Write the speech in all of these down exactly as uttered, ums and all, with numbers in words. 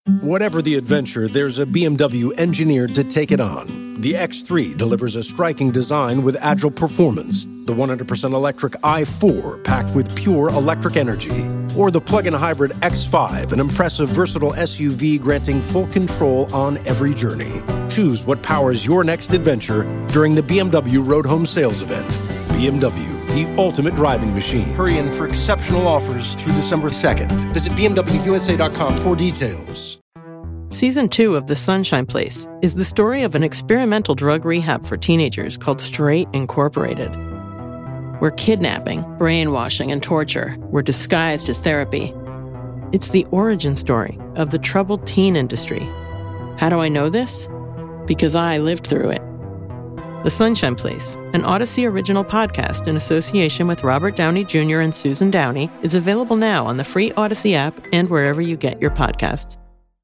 Whatever the adventure, there's a B M W engineered to take it on. The X three delivers a striking design with agile performance. The one hundred percent electric i four, packed with pure electric energy. Or the plug-in hybrid X five, an impressive, versatile S U V granting full control on every journey. Choose what powers your next adventure during the B M W Road Home Sales Event. B M W, the ultimate driving machine. Hurry in for exceptional offers through December second. Visit B M W U S A dot com for details. Season two of The Sunshine Place is the story of an experimental drug rehab for teenagers called Straight Incorporated, where kidnapping, brainwashing, and torture were disguised as therapy. It's the origin story of the troubled teen industry. How do I know this? Because I lived through it. The Sunshine Place, an Odyssey original podcast in association with Robert Downey Junior and Susan Downey, is available now on the free Odyssey app and wherever you get your podcasts.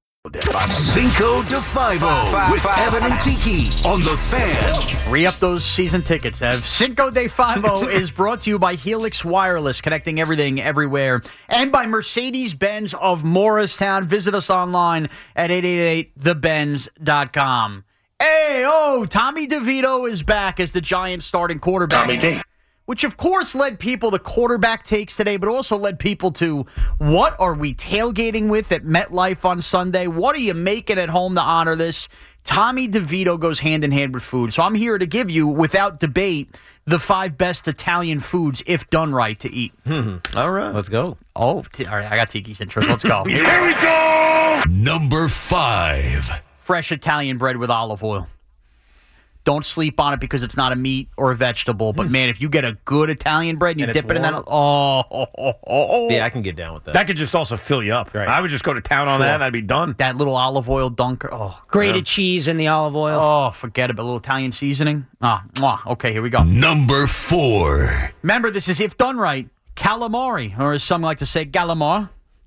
Cinco de Five-O with Evan and Tiki on The Fan. Re-up those season tickets, Ev. Cinco de Five-O is brought to you by Helix Wireless, connecting everything everywhere, and by Mercedes-Benz of Morristown. Visit us online at eight eight eight the benz dot com. Hey, oh, Tommy DeVito is back as the Giants starting quarterback. Tommy D. Which, of course, led people to quarterback takes today, but also led people to what are we tailgating with at MetLife on Sunday? What are you making at home to honor this? Tommy DeVito goes hand in hand with food. So I'm here to give you, without debate, the five best Italian foods, if done right, to eat. Mm-hmm. All right. Let's go. Oh, t- all right. I got Tiki's interest. Let's go. Here we go! Number five. Fresh Italian bread with olive oil. Don't sleep on it because it's not a meat or a vegetable. But, man, if you get a good Italian bread and you And dip it's it in that... warm? Oh, oh, oh, oh. Yeah, I can get down with that. That could just also fill you up. Right. I would just go to town on Sure. that and I'd be done. That little olive oil dunker. Oh, Grated yeah. cheese in the olive oil. Oh, forget it. A little Italian seasoning. Ah, mwah. Okay, here we go. Number four. Remember, this is, if done right, calamari, or as some like to say, galamar.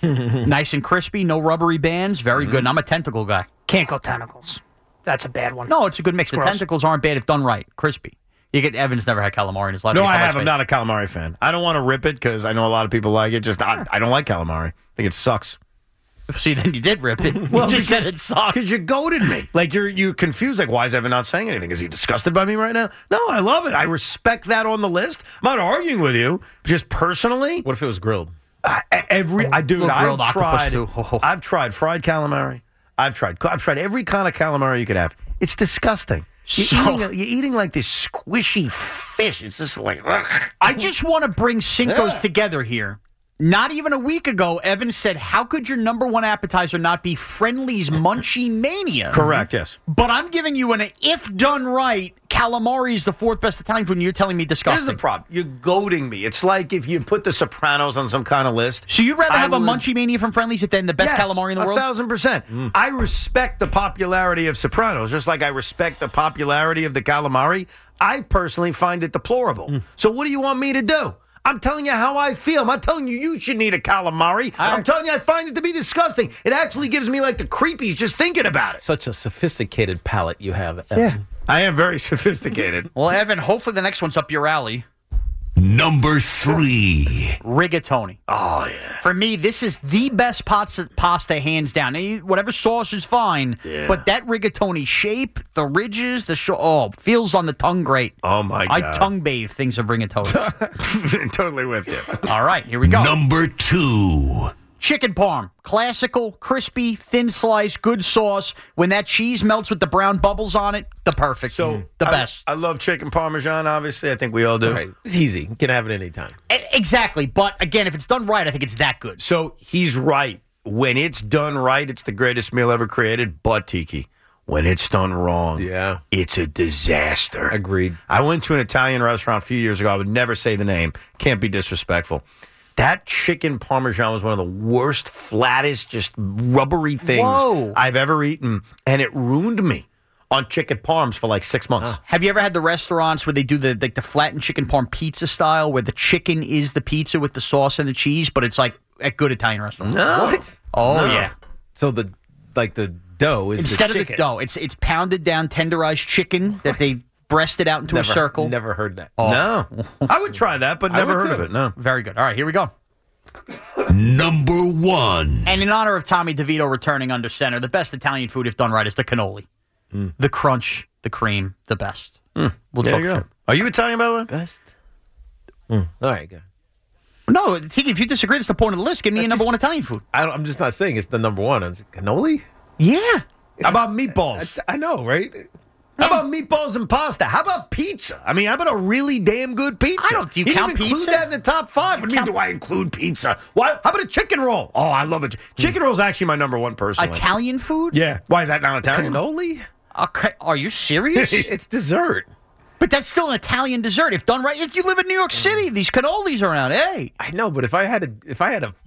Nice and crispy, no rubbery bands. Very Mm-hmm. good. And I'm a tentacle guy. Can't go tentacles. That's a bad one. No, it's a good mix. The Gross. tentacles aren't bad if done right. Crispy. You get Evans never had calamari in his life. No, He I likes have. I'm fish. not a calamari fan. I don't want to rip it because I know a lot of people like it. Just I, I don't like calamari. I think it sucks. See, then you did rip it. Well, you just said it sucks. Because you goaded me. Like, you're you confused. Like, why is Evan not saying anything? Is he disgusted by me right now? No, I love it. I respect that on the list. I'm not arguing with you. Just personally, What if it was grilled? I, every I dude, Little I've grilled octopus, tried. too. Oh, oh. I've tried fried calamari. I've tried. I've tried every kind of calamari you could have. It's disgusting. You're, So- eating, you're eating like this squishy fish. It's just like, ugh. I just want to bring Cinco's Yeah. together here. Not even a week ago, Evan said, how could your number one appetizer not be Friendly's Munchie Mania? Correct, yes. But I'm giving you an, if done right, calamari is the fourth best Italian food, and you're telling me Here's disgusting. the problem. You're goading me. It's like if you put the Sopranos on some kind of list. So you'd rather I have a would- Munchie Mania from Friendly's than the best Yes, calamari in the a world? thousand percent. I respect the popularity of Sopranos, just like I respect the popularity of the calamari. I personally find it deplorable. So what do you want me to do? I'm telling you how I feel. I'm not telling you you should eat a calamari. I'm telling you I find it to be disgusting. It actually gives me like the creepies just thinking about it. Such a sophisticated palate you have. Yeah. I am very sophisticated. Well, Evan, hopefully the next one's up your alley. Number three. Rigatoni. Oh, yeah. For me, this is the best pasta, pasta hands down. Now, you- Whatever sauce is fine, Yeah. but that rigatoni shape, the ridges, the sh- oh, feels on the tongue great. Oh, my I God. tongue bathe things of rigatoni. Totally with you. All right, here we go. Number two. Chicken parm, classical, crispy, thin slice, good sauce. When that cheese melts with the brown bubbles on it, the perfect. So the I- best. I, love chicken parmesan, obviously. I think we all do. Right. It's easy. You can have it anytime. E- exactly, but again, if it's done right, I think it's that good. So he's right. When it's done right, it's the greatest meal ever created. But, Tiki, when it's done wrong, Yeah. it's a disaster. Agreed. I went to an Italian restaurant a few years ago. I would never say the name. Can't be disrespectful. That chicken parmesan was one of the worst, flattest, just rubbery things Whoa. I've ever eaten. And it ruined me on chicken parms for like six months. Have you ever had the restaurants where they do the like the flattened chicken parm pizza style, where the chicken is the pizza with the sauce and the cheese, but it's like at good Italian restaurants? No. What? Oh No. yeah. So the like the dough is Instead the of the chicken. dough, it's it's pounded down tenderized chicken that they breasted out into Never, a circle. Never heard that. Oh. No. I would try that, but I never would heard too. of it. No. Very good. All right, here we go. Number one. And in honor of Tommy DeVito returning under center, the best Italian food, if done right, is the cannoli. Mm. The crunch, the cream, the best. Mm. We'll there talk you go. soon. Are you Italian, by the way? Best. Mm. All right, good. No, Tiki, if you disagree, that's the point of the list. Give me I a number just, one Italian food. I don't, I'm just not saying it's the number one. It's cannoli? Yeah. How about meatballs? I, I know, right? How about meatballs and pasta? How about pizza? I mean, how about a really damn good pizza? I don't. Do you He count didn't include pizza? that in the top five. What do you mean, do I include pizza? Why? How about a chicken roll? Oh, I love it. Chicken roll is actually my number one personally. Italian food? Yeah. Why is that not Italian? Cannoli? Okay. Are you serious? It's dessert. But that's still an Italian dessert. If done right, if you live in New York City, these cannolis around. Hey. I know, but if I had a, if I had a,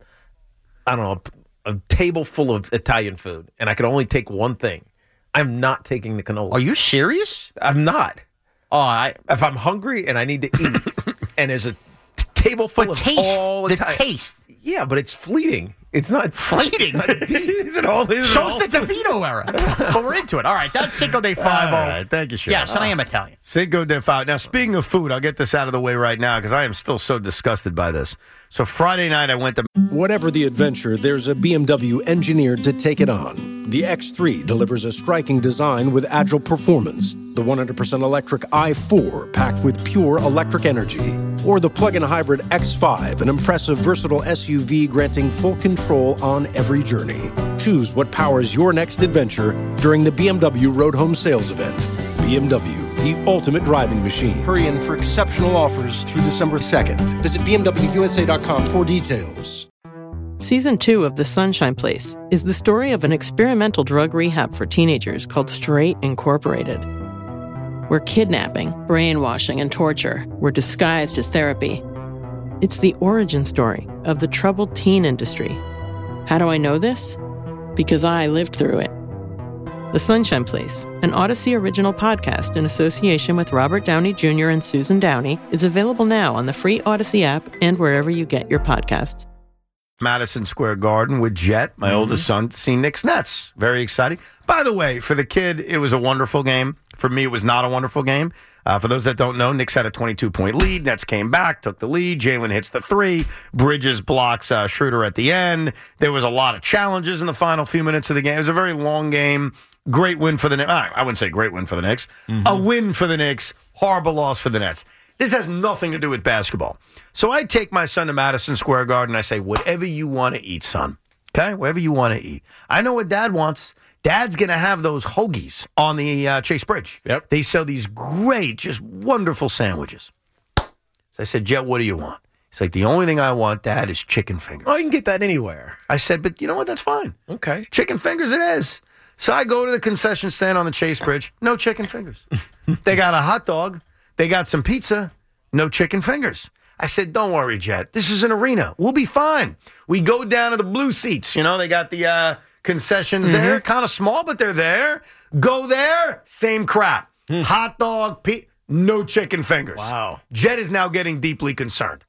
I don't know, a, a table full of Italian food, and I could only take one thing, I'm not taking the cannoli. Are you serious? I'm not. Oh, I. If I'm hungry and I need to eat, and there's a t- table full But of taste. all The Italian- taste. Yeah, but it's fleeting. It's not Fleeting. Is it all? Is it Shows all? the DeVito era. But we're into it. All right. That's Cinco de Five. All right, thank you, Sean. Yes, and I am Italian. Cinco de Five. Now, speaking of food, I'll get this out of the way right now because I am still so disgusted by this. So Friday night, I went to... Whatever the adventure, there's a B M W engineered to take it on. The X three delivers a striking design with agile performance. The one hundred percent electric i four packed with pure electric energy. Or the plug-in hybrid X five, an impressive versatile S U V granting full control on every journey. Choose what powers your next adventure during the B M W Road Home Sales Event. B M W, the ultimate driving machine. Hurry in for exceptional offers through December second. Visit B M W U S A dot com for details. Season two of The Sunshine Place is the story of an experimental drug rehab for teenagers called Straight Incorporated, where kidnapping, brainwashing, and torture were disguised as therapy. It's the origin story of the troubled teen industry. How do I know this? Because I lived through it. The Sunshine Place, an Odyssey original podcast in association with Robert Downey Junior and Susan Downey, is available now on the free Odyssey app and wherever you get your podcasts. Madison Square Garden with Jet, my mm-hmm. oldest son, to see Knicks Nets. Very exciting. By the way, for the kid, it was a wonderful game. For me, it was not a wonderful game. Uh, for those that don't know, Knicks had a twenty-two point lead. Nets came back, took the lead. Jalen hits the three. Bridges blocks uh, Schroeder at the end. There was a lot of challenges in the final few minutes of the game. It was a very long game. Great win for the Knicks. I wouldn't say great win for the Knicks. Mm-hmm. A win for the Knicks. Horrible loss for the Nets. This has nothing to do with basketball. So I take my son to Madison Square Garden. I say, whatever you want to eat, son. Okay? Whatever you want to eat. I know what Dad wants. Dad's going to have those hoagies on the uh, Chase Bridge. Yep. They sell these great, just wonderful sandwiches. So I said, Jet, what do you want? He's like, the only thing I want, Dad, is chicken fingers. Oh, you can get that anywhere. I said, but you know what? That's fine. Okay. Chicken fingers it is. So I go to the concession stand on the Chase Bridge. No chicken fingers. They got a hot dog. They got some pizza. No chicken fingers. I said, don't worry, Jet. This is an arena. We'll be fine. We go down to the blue seats. You know, they got the uh, concessions mm-hmm. there. Kind of small, but they're there. Go there. Same crap. Mm. Hot dog, pizza. No chicken fingers. Wow. Jet is now getting deeply concerned.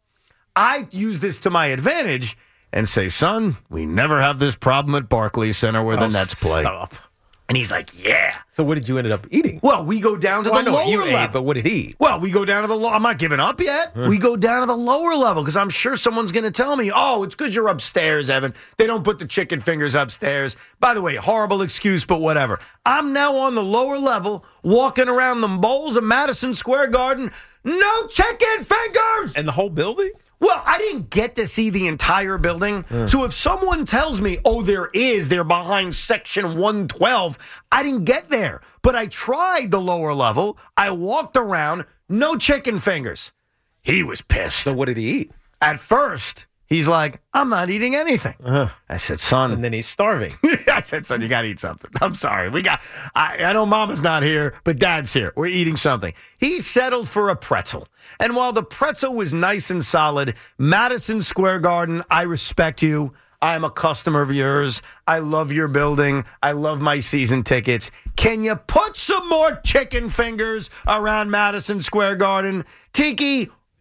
I use this to my advantage and say, son, we never have this problem at Barclays Center where the oh, Nets play. Stop. And he's like, yeah. So what did you end up eating? Well, we go down to well, the I know lower what you level. ate, but what did he eat? Well, we go down to the lower. I'm not giving up yet. Huh. We go down to the lower level because I'm sure someone's going to tell me, oh, it's because you're upstairs, Evan. They don't put the chicken fingers upstairs. By the way, horrible excuse, but whatever. I'm now on the lower level, walking around the bowls of Madison Square Garden. No chicken fingers! And the whole building? Well, I didn't get to see the entire building. Mm. So if someone tells me, oh, there is, they're behind section one twelve, I didn't get there. But I tried the lower level. I walked around, no chicken fingers. He was pissed. So what did he eat? At first, he's like, I'm not eating anything. Uh-huh. I said, son. And then he's starving. I said, son, you got to eat something. I'm sorry. We got. I, I know mama's not here, but dad's here. We're eating something. He settled for a pretzel. And while the pretzel was nice and solid, Madison Square Garden, I respect you. I'm a customer of yours. I love your building. I love my season tickets. Can you put some more chicken fingers around Madison Square Garden? Tiki,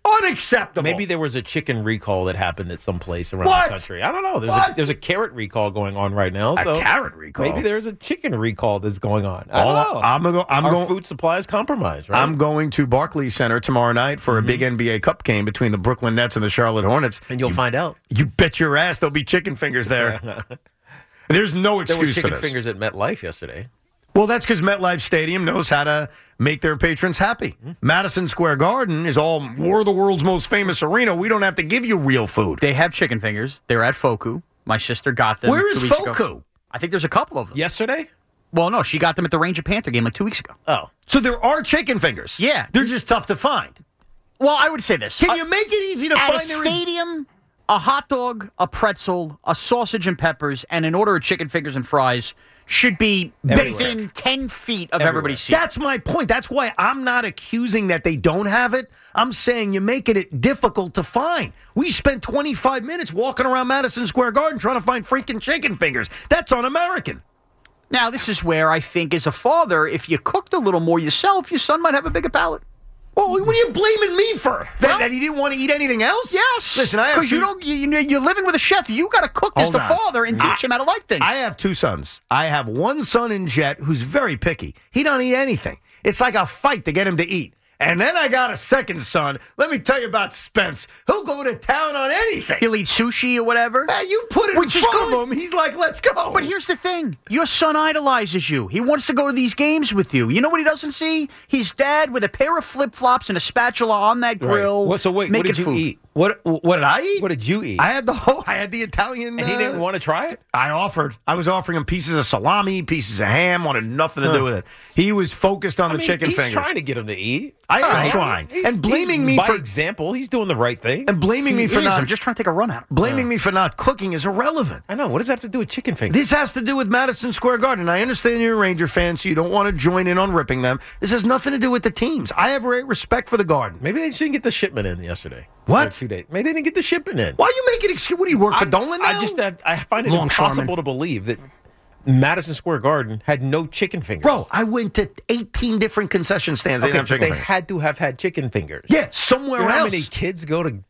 Unacceptable. Maybe there was a chicken recall that happened at some place around What? the country. I don't know. There's What? a, there's a carrot recall going on right now. A So carrot recall? Maybe there's a chicken recall that's going on. I All don't know. I'm gonna go- I'm Our going- food supply is compromised, right? I'm going to Barclays Center tomorrow night for a Mm-hmm. big N B A Cup game between the Brooklyn Nets and the Charlotte Hornets. and you'll you, find out. You bet your ass there'll be chicken fingers there. There's no There were excuse for chicken this. fingers at MetLife yesterday. Well, that's because MetLife Stadium knows how to make their patrons happy. Mm-hmm. Madison Square Garden is all, we're the world's most famous arena. We don't have to give you real food. They have chicken fingers. They're at Foku. My sister got them. Where is two weeks ago. Foku? I think there's a couple of them. Yesterday? Well, no, she got them at the Ranger Panther game like two weeks ago. Oh. So there are chicken fingers. Yeah. They're just tough to find. Well, I would say this. Can Uh, you make it easy to at find a there is- stadium, a hot dog, a pretzel, a sausage and peppers, and an order of chicken fingers and fries should be Everywhere. within ten feet of Everywhere. everybody's seat. That's my point. That's why I'm not accusing that they don't have it. I'm saying you're making it difficult to find. We spent twenty-five minutes walking around Madison Square Garden trying to find freaking chicken fingers. That's un-American. Now, this is where I think, as a father, if you cooked a little more yourself, your son might have a bigger palate. Well, what are you blaming me for? That, Well- that he didn't want to eat anything else? Yes. Listen, I have because you two- don't. You, you know, you're living with a chef. You got to cook as Hold the on. father and teach him how to like things. I have two sons. I have one son in Jet who's very picky. He don't eat anything. It's like a fight to get him to eat. And then I got a second son. Let me tell you about Spence. He'll go to town on anything. He'll eat sushi or whatever. Hey, you put it Which in is front good. of him, he's like, let's go. But here's the thing. Your son idolizes you. He wants to go to these games with you. You know what he doesn't see? His dad with a pair of flip-flops and a spatula on that grill. Right. Well, so wait, what making did you food. eat? What what did I eat? What did you eat? I had the whole, I had the Italian. and he uh, didn't want to try it? I offered. I was offering him pieces of salami, pieces of ham, wanted nothing to do with it. He was focused on I the mean, chicken he's fingers. trying to get him to eat. I am right. trying. He's- and blaming he's- me by for example, he's doing the right thing. and blaming me He for is. not I'm just trying to take a run at him. blaming me for not cooking is irrelevant. I know. What does that have to do with chicken fingers? This has to do with Madison Square Garden. I understand you're a Ranger fan, so you don't want to join in on ripping them. This has nothing to do with the teams. I have great respect for the Garden. Maybe they didn't get the shipment in yesterday. What? Or two days. Maybe they didn't get the shipment in. Why you make it excuse? What do you work for I, Dolan now? I just uh, I find it Longshoreman. impossible to believe that Madison Square Garden had no chicken fingers. Bro, I went to eighteen different concession stands. They okay, didn't have but chicken they fingers. had to have had chicken fingers. Yeah, somewhere You know how else. many kids go to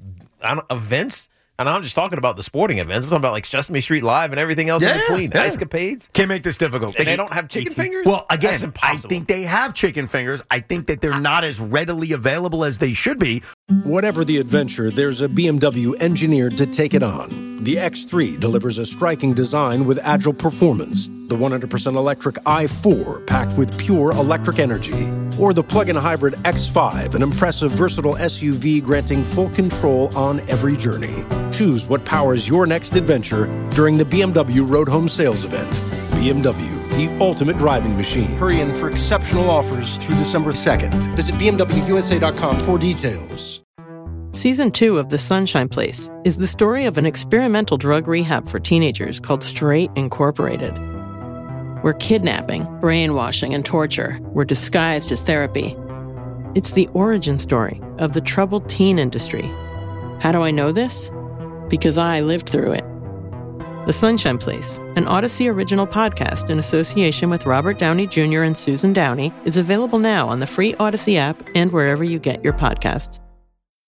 I don't, events? And I'm just talking about the sporting events. I'm talking about like Sesame Street Live and everything else Yeah, in between. yeah. Escapades. Can't make this difficult. And they don't have chicken fingers? Well, That's again, I impossible. think they have chicken fingers. I think that they're not as readily available as they should be. Whatever the adventure, there's a B M W engineered to take it on. The X three delivers a striking design with agile performance. The one hundred percent electric i four packed with pure electric energy. Or the plug-in hybrid X five, an impressive versatile S U V granting full control on every journey. Choose what powers your next adventure during the B M W Road Home Sales Event. B M W, the ultimate driving machine. Hurry in for exceptional offers through December second. Visit B M W U S A dot com for details. Season two of The Sunshine Place is the story of an experimental drug rehab for teenagers called Straight Incorporated, where kidnapping, brainwashing, and torture were disguised as therapy. It's the origin story of the troubled teen industry. How do I know this? Because I lived through it. The Sunshine Place, an Odyssey original podcast in association with Robert Downey Junior and Susan Downey, is available now on the free Odyssey app and wherever you get your podcasts.